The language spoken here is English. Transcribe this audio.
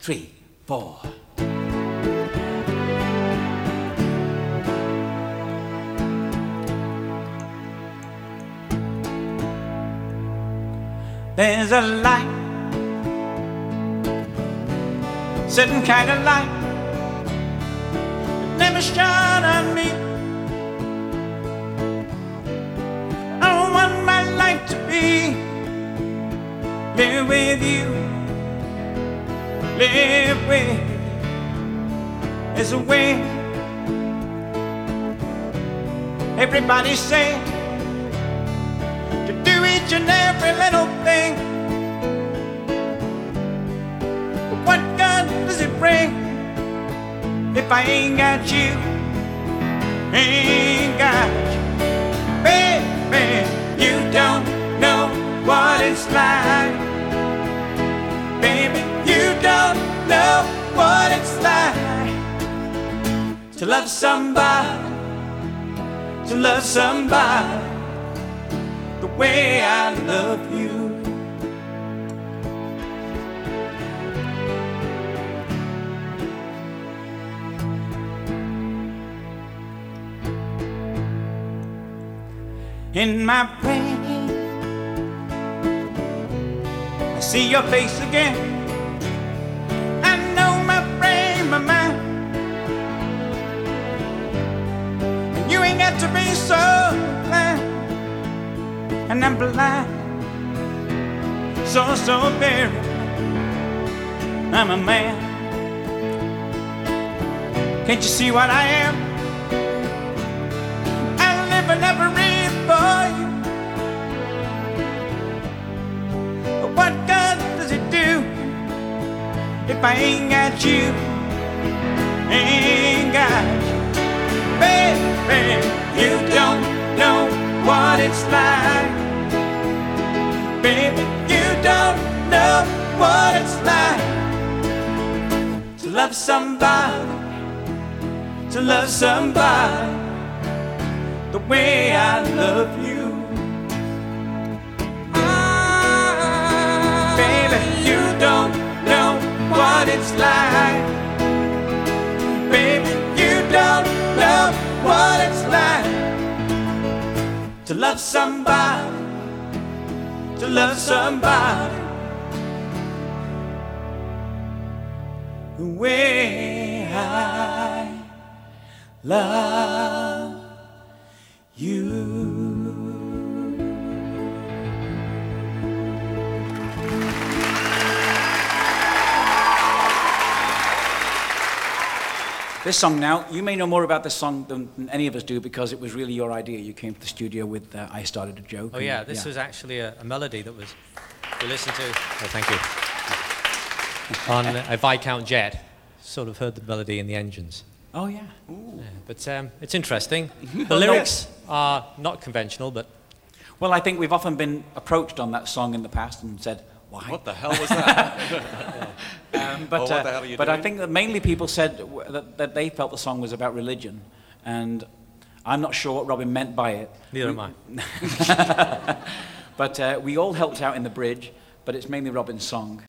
3, 4. There's a light, certain kind of light that never shone on me. I want my life to be live with you, live with. There's a way. Everybody say to do each and every little thing. But what good does it bring if I ain't got you? Ain't got you. Baby, you don't know what it's like. Baby, you don't know what it's like to love somebody, to love somebody the way I love you. In my brain, I see your face again. I know my brain, my mind, and you ain't got to be so blind. And I'm blind, so very. I'm a man. Can't you see what I am? I live and never read for you. But what good does it do if I ain't got you? Ain't got you. Baby, you don't know what it's like. Baby, you don't know what it's like to love somebody, to love somebody the way I love you. Baby, you don't know what it's like. Baby, you don't know what it's like to love somebody, to love somebody the way I love you. This song now, you may know more about this song than any of us do because it was really your idea. You came to the studio with I Started a Joke. Oh yeah, this was actually a melody that we listened to. Oh, thank you. On a Viscount jet, sort of heard the melody in the engines. Oh yeah. Yeah, but it's interesting. The lyrics are not conventional, but... Well, I think we've often been approached on that song in the past and said, why? What the hell was that? But what the hell are you I doing? think that mainly people said that they felt the song was about religion, and I'm not sure what Robin meant by it. Neither am I. But we all helped out in the bridge, but it's mainly Robin's song.